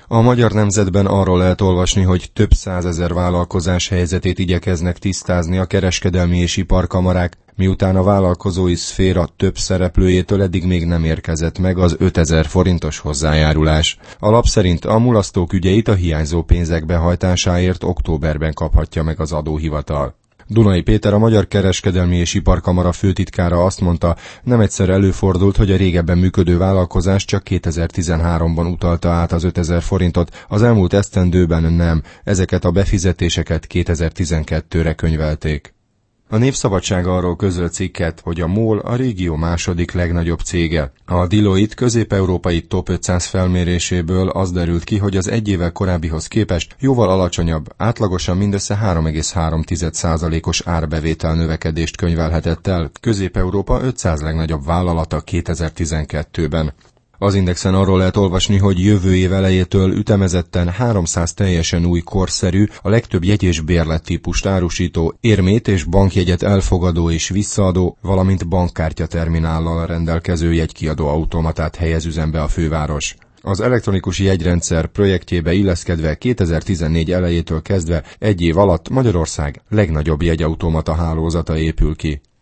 A Magyar Nemzetben arról lehet olvasni, hogy több százezer vállalkozás helyzetét igyekeznek tisztázni a kereskedelmi és iparkamarák, miután a vállalkozói szféra több szereplőjétől eddig még nem érkezett meg az 5000 forintos hozzájárulás. A lap szerint a mulasztók ügyeit a hiányzó pénzek behajtásáért októberben kaphatja meg az adóhivatal. Dunai Péter, a Magyar Kereskedelmi és Iparkamara főtitkára azt mondta, nem egyszer előfordult, hogy a régebben működő vállalkozás csak 2013-ban utalta át az 5000 forintot, az elmúlt esztendőben nem, ezeket a befizetéseket 2012-re könyvelték. A Népszabadság arról közölt cikket, hogy a MOL a régió második legnagyobb cége. A Deloitte közép-európai top 500 felméréséből az derült ki, hogy az egy évvel korábbihoz képest jóval alacsonyabb, átlagosan mindössze 3,3%-os árbevétel növekedést könyvelhetett el Közép-Európa 500 legnagyobb vállalata 2012-ben. Az Indexen arról lehet olvasni, hogy jövő év elejétől ütemezetten 300 teljesen új korszerű, a legtöbb jegy- és bérlettípust árusító, érmét és bankjegyet elfogadó és visszaadó, valamint bankkártyaterminállal rendelkező jegykiadó automatát helyez üzembe a főváros. Az elektronikus jegyrendszer projektjébe illeszkedve 2014 elejétől kezdve egy év alatt Magyarország legnagyobb jegyautomata hálózata épül ki.